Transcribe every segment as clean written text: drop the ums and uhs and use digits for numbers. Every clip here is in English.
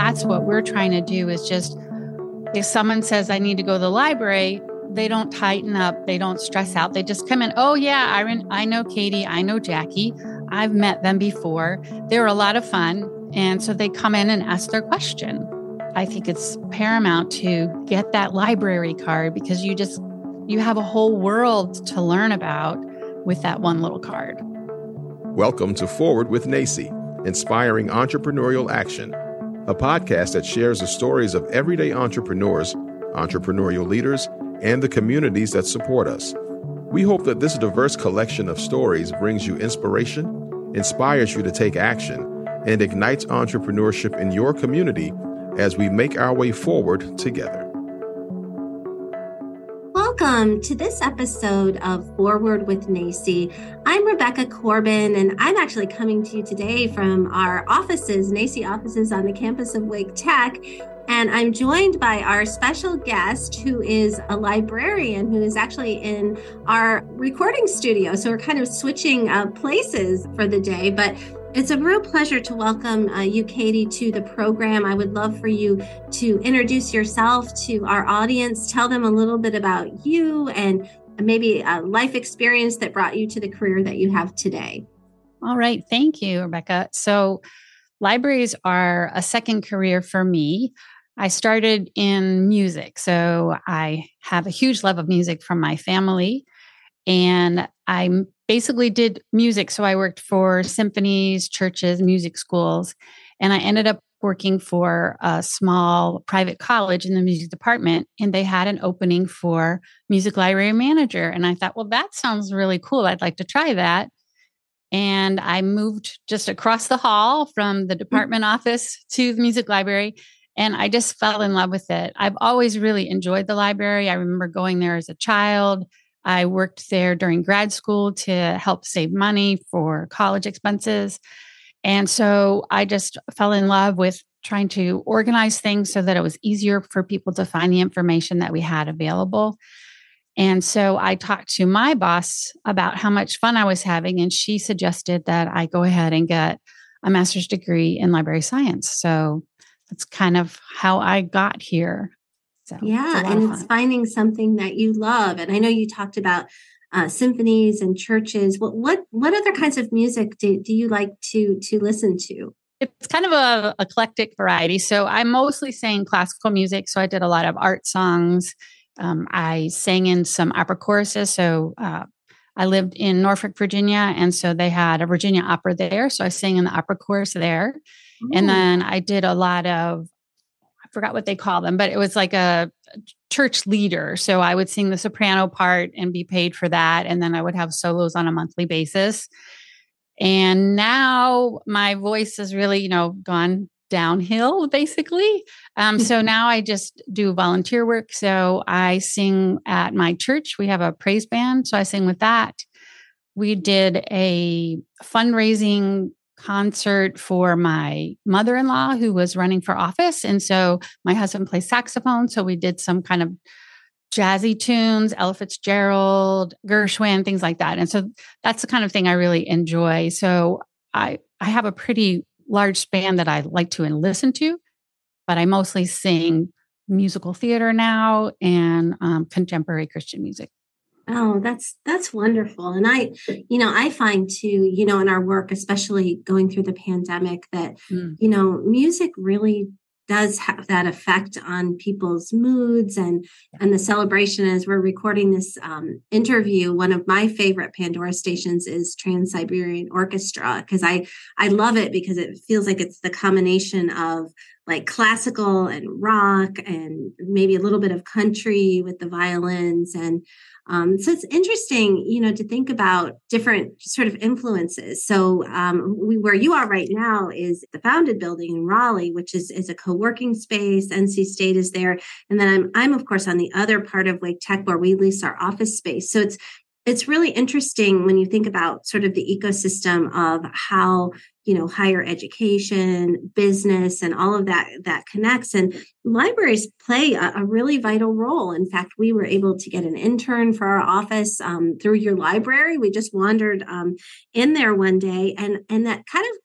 that's what we're trying to do is just, if someone says, I need to go to the library, they don't tighten up. They don't stress out. They just come in. Oh, yeah, I know Katie. I know Jackie. I've met them before. They're a lot of fun. And so they come in and ask their question. I think it's paramount to get that library card because you have a whole world to learn about with that one little card. Welcome to Forward with NACCE, Inspiring Entrepreneurial Action, a podcast that shares the stories of everyday entrepreneurs, entrepreneurial leaders, and the communities that support us. We hope that this diverse collection of stories brings you inspiration, inspires you to take action, and ignites entrepreneurship in your community as we make our way forward together. Welcome to this episode of Forward with NACCE. I'm Rebecca Corbin, and I'm actually coming to you today from our offices, NACCE offices on the campus of Wake Tech. And I'm joined by our special guest, who is a librarian who is actually in our recording studio. So we're kind of switching places for the day, but it's a real pleasure to welcome you, Katie, to the program. I would love for you to introduce yourself to our audience, tell them a little bit about you and maybe a life experience that brought you to the career that you have today. All right. Thank you, Rebecca. So libraries are a second career for me. I started in music. So I have a huge love of music from my family. And I basically did music. So I worked for symphonies, churches, music schools, and I ended up working for a small private college in the music department. And they had an opening for music library manager. And I thought, well, that sounds really cool. I'd like to try that. And I moved just across the hall from the department office to the music library. And I just fell in love with it. I've always really enjoyed the library. I remember going there as a child. I worked there during grad school to help save money for college expenses. And so I just fell in love with trying to organize things so that it was easier for people to find the information that we had available. And so I talked to my boss about how much fun I was having, and she suggested that I go ahead and get a master's degree in library science. So that's kind of how I got here. So yeah, and it's finding something that you love. And I know you talked about symphonies and churches. What other kinds of music do you like to listen to? It's kind of a eclectic variety. So I mostly sang classical music. So I did a lot of art songs. I sang in some opera choruses. So I lived in Norfolk, Virginia. And so they had a Virginia opera there. So I sang in the opera chorus there. Ooh. And then I did a lot of, I forgot what they call them, but it was like a church leader. So I would sing the soprano part and be paid for that. And then I would have solos on a monthly basis. And now my voice has really, gone downhill, basically. So now I just do volunteer work. So I sing at my church. We have a praise band. So I sing with that. We did a fundraising concert for my mother-in-law who was running for office. And so my husband plays saxophone. So we did some kind of jazzy tunes, Ella Fitzgerald, Gershwin, things like that. And so that's the kind of thing I really enjoy. So I have a pretty large span that I like to listen to, but I mostly sing musical theater now and contemporary Christian music. Oh, that's wonderful. And I find too, in our work, especially going through the pandemic, that, music really does have that effect on people's moods and the celebration. As we're recording this interview, one of my favorite Pandora stations is Trans-Siberian Orchestra, because I love it because it feels like it's the combination of like classical and rock and maybe a little bit of country with the violins. And so it's interesting, to think about different sort of influences. So where you are right now is the Founded Building in Raleigh, which is a co-working space. NC State is there. And then I'm of course on the other part of Wake Tech where we lease our office space. So it's really interesting when you think about sort of the ecosystem of how, higher education, business, and all of that connects. And libraries play a really vital role. In fact, we were able to get an intern for our office through your library. We just wandered in there one day, and that kind of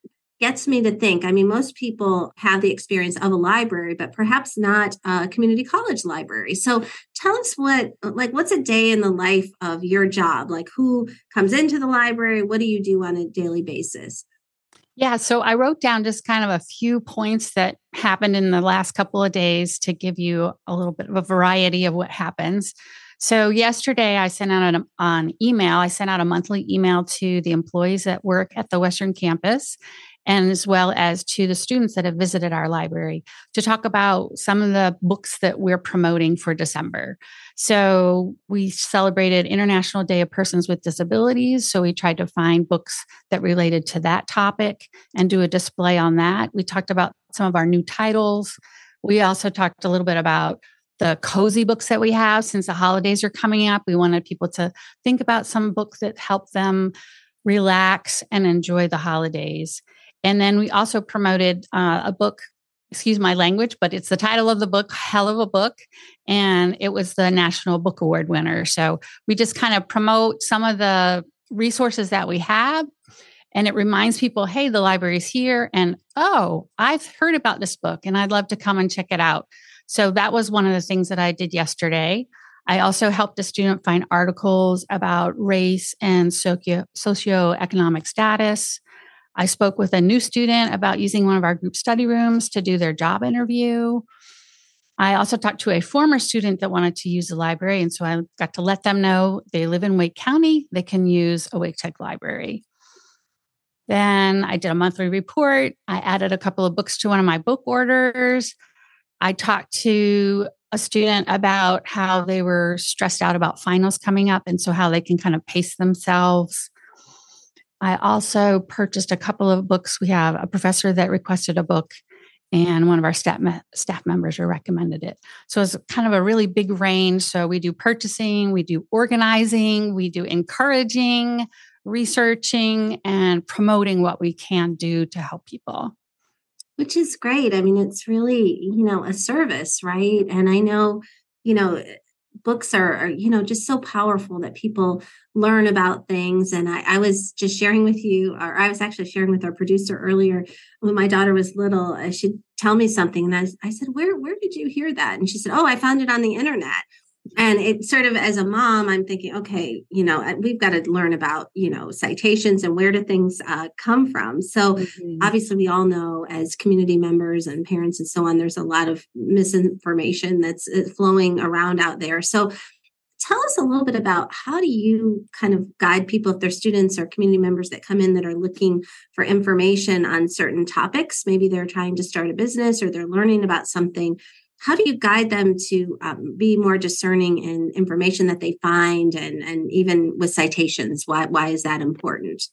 gets me to think, I mean, most people have the experience of a library, but perhaps not a community college library. So tell us what's a day in the life of your job? Like, who comes into the library? What do you do on a daily basis? Yeah, so I wrote down just kind of a few points that happened in the last couple of days to give you a little bit of a variety of what happens. So yesterday I sent out an email. I sent out a monthly email to the employees that work at the Western campus, and as well as to the students that have visited our library to talk about some of the books that we're promoting for December. So we celebrated International Day of Persons with Disabilities. So we tried to find books that related to that topic and do a display on that. We talked about some of our new titles. We also talked a little bit about the cozy books that we have. Since the holidays are coming up, we wanted people to think about some books that help them relax and enjoy the holidays. And then we also promoted a book, excuse my language, but it's the title of the book, Hell of a Book. And it was the National Book Award winner. So we just kind of promote some of the resources that we have. And it reminds people, hey, the library's here. And, oh, I've heard about this book and I'd love to come and check it out. So that was one of the things that I did yesterday. I also helped a student find articles about race and socioeconomic status. I spoke with a new student about using one of our group study rooms to do their job interview. I also talked to a former student that wanted to use the library. And so I got to let them know they live in Wake County. They can use a Wake Tech library. Then I did a monthly report. I added a couple of books to one of my book orders. I talked to a student about how they were stressed out about finals coming up, and so how they can kind of pace themselves. I also purchased a couple of books. We have a professor that requested a book, and one of our staff members recommended it. So it's kind of a really big range. So we do purchasing, we do organizing, we do encouraging, researching, and promoting what we can do to help people. Which is great. I mean, it's really, a service, right? And I know, books are just so powerful that people learn about things. And I was just sharing with you, or I was actually sharing with our producer earlier when my daughter was little, she'd tell me something. And I said, where did you hear that? And she said, oh, I found it on the internet. And it sort of, as a mom, I'm thinking, okay, we've got to learn about, citations and where do things come from. So obviously we all know as community members and parents and so on, there's a lot of misinformation that's flowing around out there. So tell us a little bit about how do you kind of guide people if they're students or community members that come in that are looking for information on certain topics. Maybe they're trying to start a business or they're learning about something. How do you guide them to be more discerning in information that they find and even with citations? Why is that important?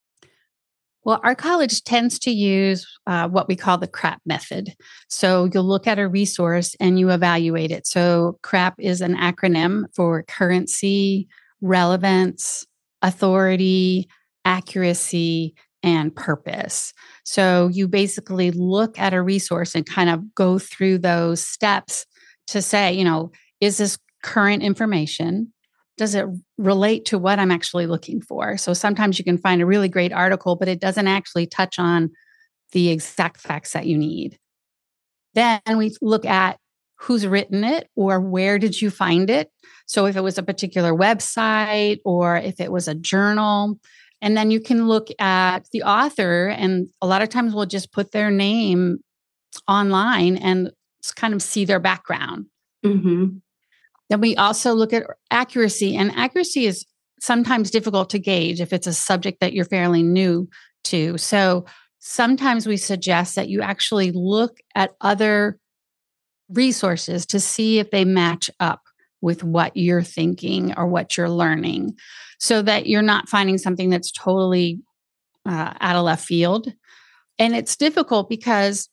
Well, our college tends to use what we call the CRAP method. So you'll look at a resource and you evaluate it. So CRAP is an acronym for currency, relevance, authority, accuracy, and purpose. So you basically look at a resource and kind of go through those steps to say, is this current information? Does it relate to what I'm actually looking for? So sometimes you can find a really great article, but it doesn't actually touch on the exact facts that you need. Then we look at who's written it or where did you find it? So if it was a particular website or if it was a journal, and then you can look at the author, and a lot of times we'll just put their name online and kind of see their background. Mm-hmm. Then we also look at accuracy, and accuracy is sometimes difficult to gauge if it's a subject that you're fairly new to. So sometimes we suggest that you actually look at other resources to see if they match up with what you're thinking or what you're learning, so that you're not finding something that's totally out of left field. And it's difficult because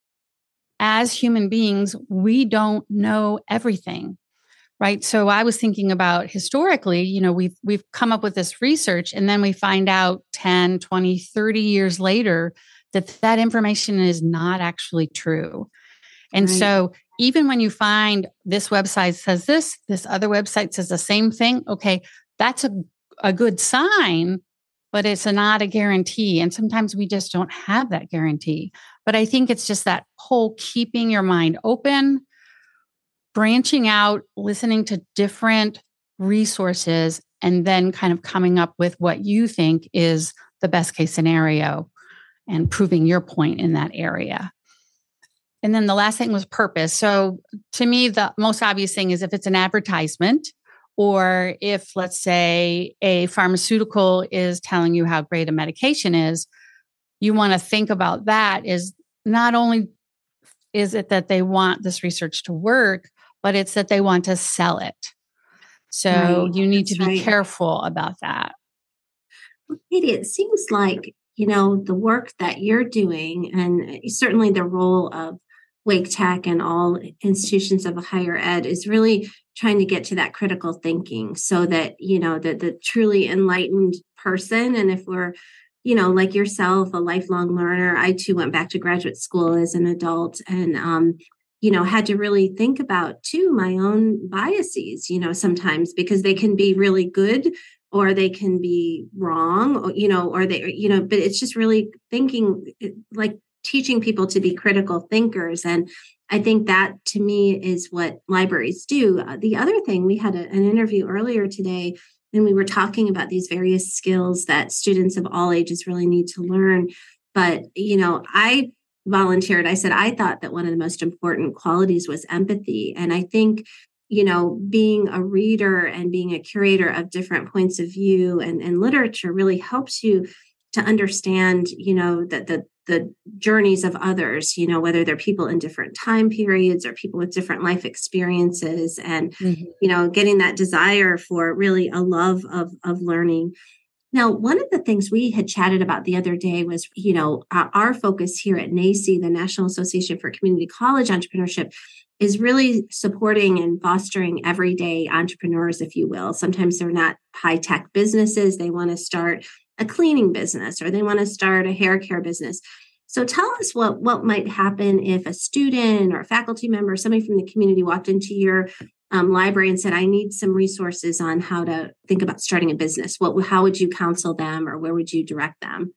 as human beings, we don't know everything, right? So I was thinking about historically, we've come up with this research and then we find out 10, 20, 30 years later that information is not actually true. And right. So even when you find this website says this other website says the same thing, okay, that's a good sign, but it's not a guarantee. And sometimes we just don't have that guarantee. But I think it's just that whole keeping your mind open, branching out, listening to different resources, and then kind of coming up with what you think is the best case scenario and proving your point in that area. And then the last thing was purpose. So to me, the most obvious thing is if it's an advertisement, or if, let's say, a pharmaceutical is telling you how great a medication is, you want to think about that is not only is it that they want this research to work, but it's that they want to sell it. So you need to be careful about that. Katie, it seems like, the work that you're doing, and certainly the role of Wake Tech and all institutions of higher ed, is really trying to get to that critical thinking so that, the truly enlightened person. And if we're, like yourself, a lifelong learner, I too went back to graduate school as an adult and, had to really think about too my own biases, sometimes, because they can be really good or they can be wrong, or they, but it's just really thinking, like teaching people to be critical thinkers. And I think that to me is what libraries do. The other thing, we had an interview earlier today, and we were talking about these various skills that students of all ages really need to learn. But, I volunteered. I said, I thought that one of the most important qualities was empathy. And I think, being a reader and being a curator of different points of view and literature really helps you to understand, that the journeys of others, whether they're people in different time periods or people with different life experiences, and, getting that desire for really a love of learning. Now, one of the things we had chatted about the other day was, our focus here at NACCE, the National Association for Community College Entrepreneurship, is really supporting and fostering everyday entrepreneurs, if you will. Sometimes they're not high-tech businesses. They want to start a cleaning business, or they want to start a hair care business. So tell us what might happen if a student or a faculty member, somebody from the community walked into your library and said, I need some resources on how to think about starting a business. How would you counsel them, or where would you direct them?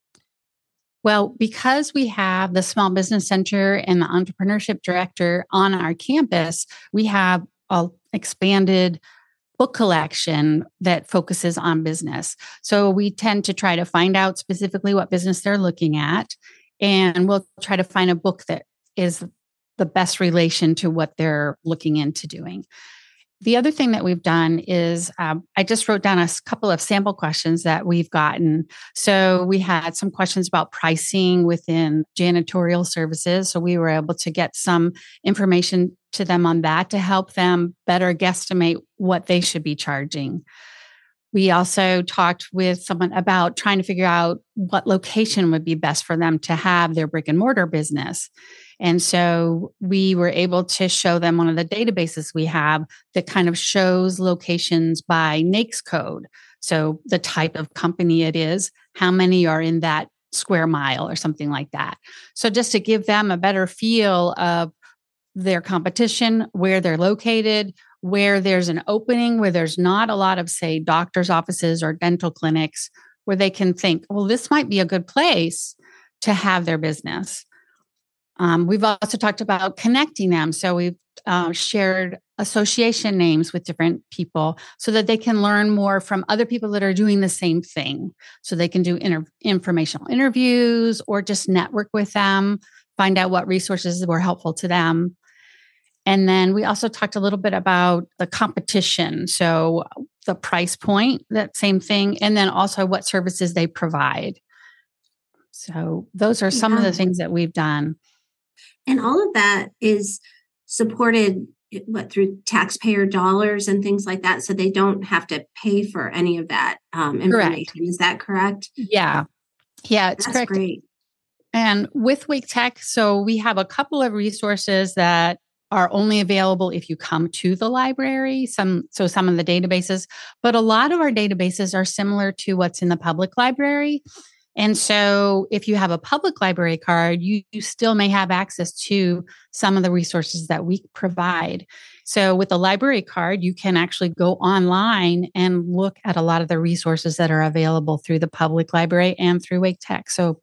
Well, because we have the Small Business Center and the Entrepreneurship Director on our campus, we have an expanded book collection that focuses on business. So we tend to try to find out specifically what business they're looking at, and we'll try to find a book that is the best relation to what they're looking into doing. The other thing that we've done is I just wrote down a couple of sample questions that we've gotten. So we had some questions about pricing within janitorial services. So we were able to get some information to them on that to help them better guesstimate what they should be charging. We also talked with someone about trying to figure out what location would be best for them to have their brick and mortar business. And so we were able to show them one of the databases we have that kind of shows locations by NAICS code. So the type of company it is, how many are in that square mile or something like that. So just to give them a better feel of their competition, where they're located, where there's an opening, where there's not a lot of, say, doctor's offices or dental clinics, where they can think, well, this might be a good place to have their business. We've also talked about connecting them. So we've shared association names with different people so that they can learn more from other people that are doing the same thing. So they can do informational interviews or just network with them, find out what resources were helpful to them. And then we also talked a little bit about the competition. So the price point, that same thing, and then also what services they provide. So those are some of the things that we've done. And all of that is supported through taxpayer dollars and things like that. So they don't have to pay for any of that information. Correct. Is that correct? Yeah. Yeah, it's That's correct. Great. And with Wake Tech, so we have a couple of resources that are only available if you come to the library, some of the databases, but a lot of our databases are similar to what's in the public library. And so if you have a public library card, you still may have access to some of the resources that we provide. So with a library card, you can actually go online and look at a lot of the resources that are available through the public library and through Wake Tech. So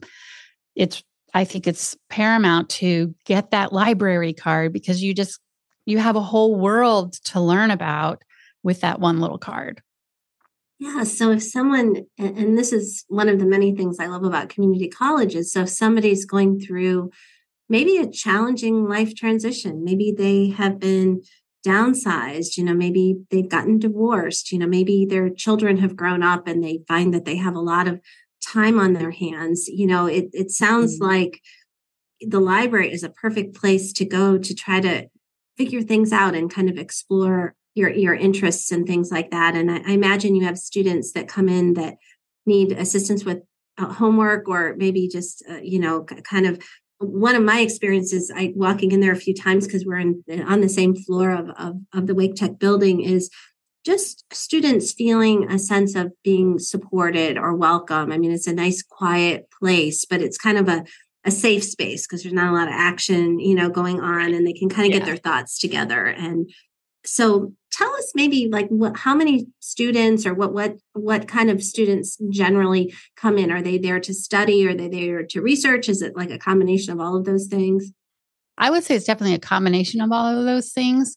I think it's paramount to get that library card because you have a whole world to learn about with that one little card. Yeah. So if someone, and this is one of the many things I love about community colleges. So if somebody's going through maybe a challenging life transition, maybe they have been downsized, maybe they've gotten divorced, maybe their children have grown up and they find that they have a lot of time on their hands. It sounds like the library is a perfect place to go to try to figure things out and kind of explore your interests and things like that. And I imagine you have students that come in that need assistance with homework or maybe just, kind of one of my experiences, walking in there a few times because we're on the same floor of the Wake Tech building is just students feeling a sense of being supported or welcome. I mean, it's a nice, quiet place, but it's kind of a safe space because there's not a lot of action, going on and they can kind of get their thoughts together. And so tell us maybe like how many students or what kind of students generally come in? Are they there to study? Are they there to research? Is it like a combination of all of those things? I would say it's definitely a combination of all of those things.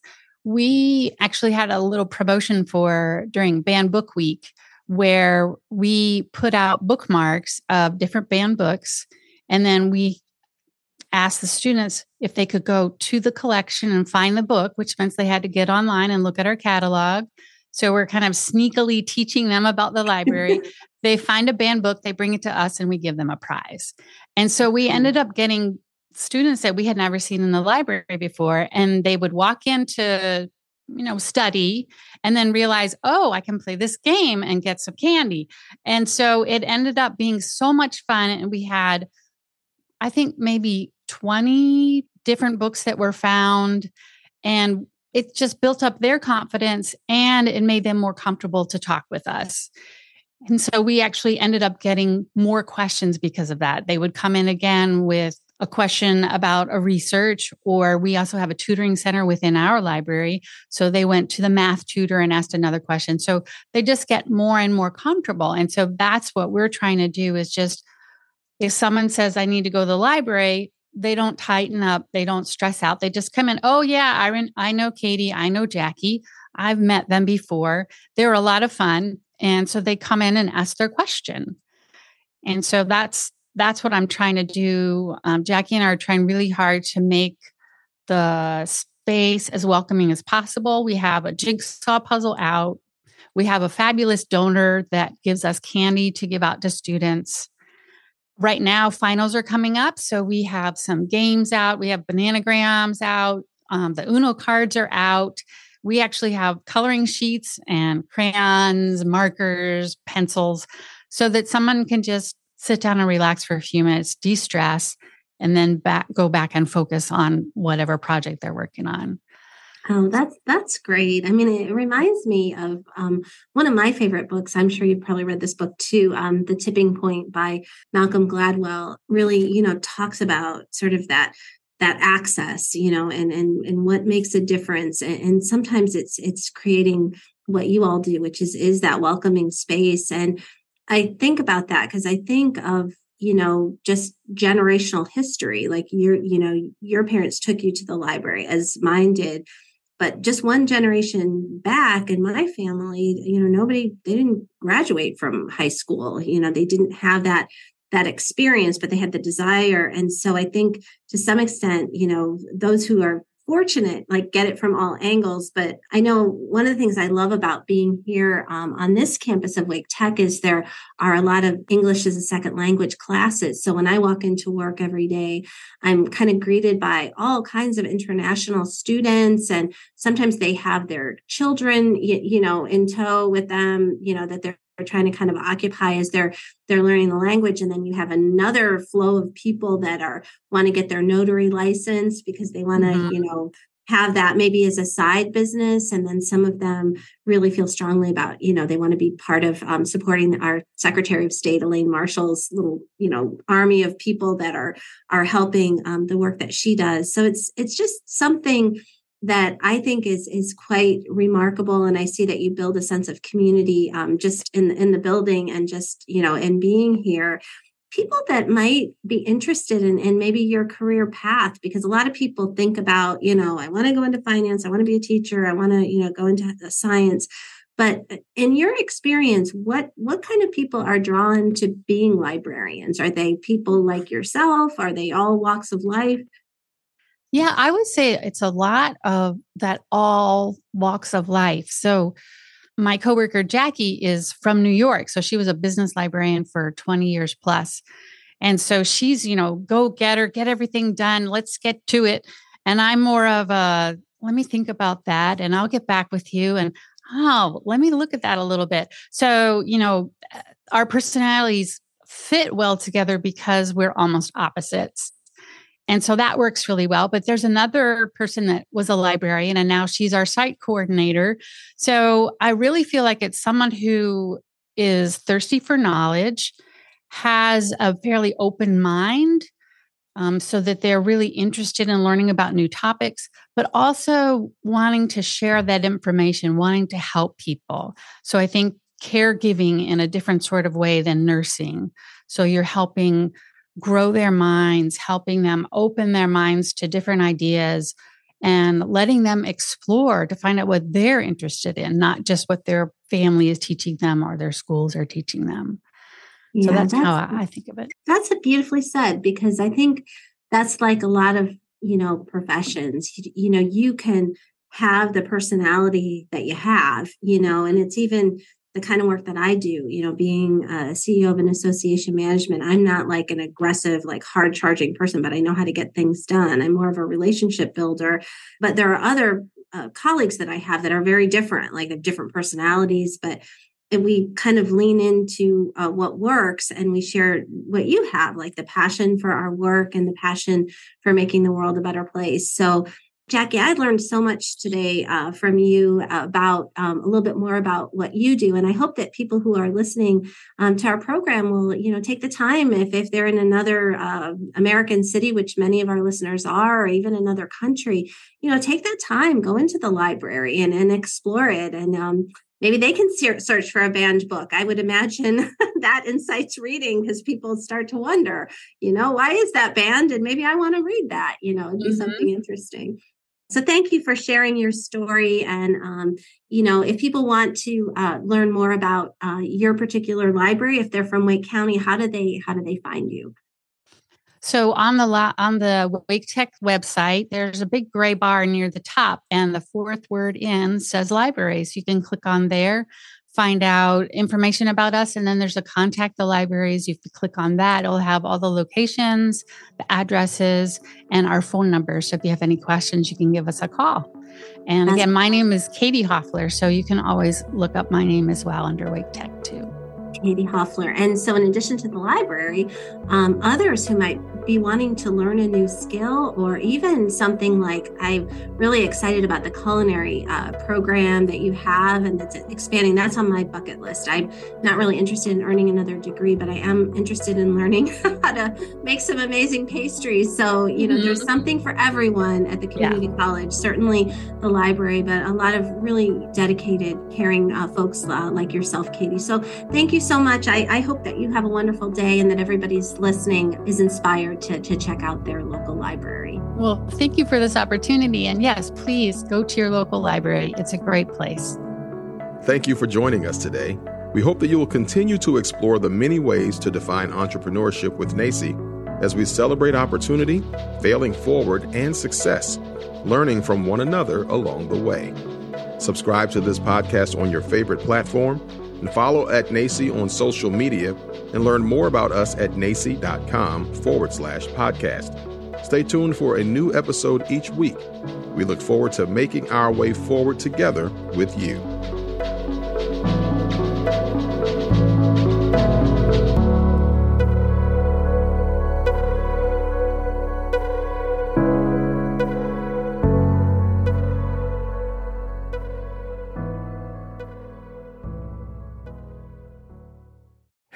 We actually had a little promotion during Banned Book Week where we put out bookmarks of different banned books. And then we asked the students if they could go to the collection and find the book, which meant they had to get online and look at our catalog. So we're kind of sneakily teaching them about the library. They find a banned book, they bring it to us, and we give them a prize. And so we ended up getting students that we had never seen in the library before, and they would walk in to, study and then realize, oh, I can play this game and get some candy. And so it ended up being so much fun. And we had, I think, maybe 20 different books that were found, and it just built up their confidence and it made them more comfortable to talk with us. And so we actually ended up getting more questions because of that. They would come in again with a question about a research, or we also have a tutoring center within our library. So they went to the math tutor and asked another question. So they just get more and more comfortable. And so that's what we're trying to do is just, if someone says, I need to go to the library, they don't tighten up. They don't stress out. They just come in. Oh, yeah, I know Katie. I know Jackie. I've met them before. They're a lot of fun. And so they come in and ask their question. And so that's what I'm trying to do. Jackie and I are trying really hard to make the space as welcoming as possible. We have a jigsaw puzzle out. We have a fabulous donor that gives us candy to give out to students. Right now, finals are coming up. So we have some games out. We have bananagrams out. The Uno cards are out. We actually have coloring sheets and crayons, markers, pencils, so that someone can just sit down and relax for a few minutes, de-stress, and then go back and focus on whatever project they're working on. Oh, that's great. I mean, it reminds me of one of my favorite books. I'm sure you've probably read this book too. The Tipping Point by Malcolm Gladwell really, talks about sort of that access, and what makes a difference. And sometimes it's creating what you all do, which is that welcoming space. And I think about that because I think of just generational history. Like your parents took you to the library as mine did. But just one generation back in my family, they didn't graduate from high school. They didn't have that experience, but they had the desire. And so I think to some extent, those who are fortunate, like get it from all angles. But I know one of the things I love about being here on this campus of Wake Tech is there are a lot of English as a second language classes. So when I walk into work every day, I'm kind of greeted by all kinds of international students. And sometimes they have their children, in tow with them, that they're trying to kind of occupy as they're learning the language. And then you have another flow of people that want to get their notary license because they want to, have that maybe as a side business. And then some of them really feel strongly about, they want to be part of supporting our Secretary of State, Elaine Marshall's little, army of people that are helping the work that she does. So it's just something that I think is quite remarkable. And I see that you build a sense of community just in the building and just, in being here. People that might be interested in maybe your career path, because a lot of people think about, I want to go into finance, I want to be a teacher, I want to, go into science. But in your experience, what kind of people are drawn to being librarians? Are they people like yourself? Are they all walks of life? Yeah, I would say it's a lot of that, all walks of life. So my coworker, Jackie, is from New York. So she was a business librarian for 20 years plus. And so she's, go get her, get everything done. Let's get to it. And I'm more of a, let me think about that and I'll get back with you. And, let me look at that a little bit. So, our personalities fit well together because we're almost opposites. And so that works really well. But there's another person that was a librarian and now she's our site coordinator. So I really feel like it's someone who is thirsty for knowledge, has a fairly open mind, so that they're really interested in learning about new topics, but also wanting to share that information, wanting to help people. So I think caregiving in a different sort of way than nursing. So you're helping grow their minds, helping them open their minds to different ideas and letting them explore to find out what they're interested in, not just what their family is teaching them or their schools are teaching them. So that's how I think of it. That's beautifully said, because I think that's like a lot of, professions, you can have the personality that you have, and it's even the kind of work that I do, being a CEO of an association management, I'm not like an aggressive, like hard charging person, but I know how to get things done. I'm more of a relationship builder, but there are other colleagues that I have that are very different, like have different personalities, but we kind of lean into what works and we share what you have, like the passion for our work and the passion for making the world a better place. So Jackie, I learned so much today from you about a little bit more about what you do. And I hope that people who are listening to our program will, take the time if they're in another American city, which many of our listeners are, or even another country, take that time, go into the library and explore it. And maybe they can search for a banned book. I would imagine that incites reading because people start to wonder, why is that banned? And maybe I want to read that, it'd be something interesting. So thank you for sharing your story. And, if people want to learn more about your particular library, if they're from Wake County, how do they find you? So on the Wake Tech website, there's a big gray bar near the top, and the fourth word in says libraries. You can click on there, find out information about us, and then there's a contact the libraries. You can click on that. It'll have all the locations, the addresses, and our phone numbers. So if you have any questions, you can give us a call. And again, my name is Katie Hoffler, so you can always look up my name as well under Wake Tech too. Katie Hoffler. And so in addition to the library, others who might be wanting to learn a new skill, or even something like, I'm really excited about the culinary program that you have and that's expanding. That's on my bucket list. I'm not really interested in earning another degree, but I am interested in learning how to make some amazing pastries. So, there's something for everyone at the community college, certainly the library, but a lot of really dedicated, caring folks like yourself, Katie. So thank you so much. I hope that you have a wonderful day and that everybody's listening is inspired to check out their local library. Well, thank you for this opportunity. And yes, please go to your local library. It's a great place. Thank you for joining us today. We hope that you will continue to explore the many ways to define entrepreneurship with NACCE as we celebrate opportunity, failing forward, and success, learning from one another along the way. Subscribe to this podcast on your favorite platform and follow at NACCE on social media and learn more about us at nacce.com/podcast. Stay tuned for a new episode each week. We look forward to making our way forward together with you.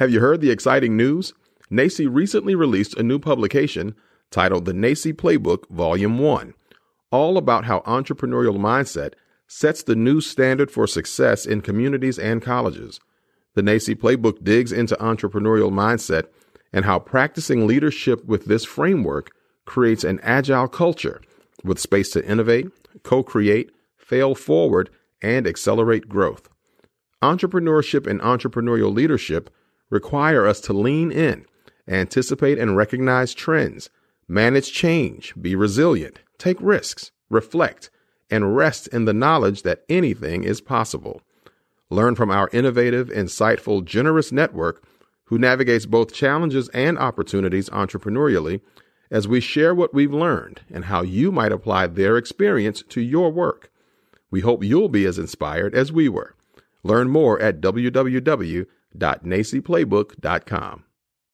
Have you heard the exciting news? NACCE recently released a new publication titled The NACCE Playbook Volume 1, all about how entrepreneurial mindset sets the new standard for success in communities and colleges. The NACCE Playbook digs into entrepreneurial mindset and how practicing leadership with this framework creates an agile culture with space to innovate, co-create, fail forward, and accelerate growth. Entrepreneurship and entrepreneurial leadership require us to lean in, anticipate and recognize trends, manage change, be resilient, take risks, reflect, and rest in the knowledge that anything is possible. Learn from our innovative, insightful, generous network who navigates both challenges and opportunities entrepreneurially as we share what we've learned and how you might apply their experience to your work. We hope you'll be as inspired as we were. Learn more at www.nacceplaybook.com.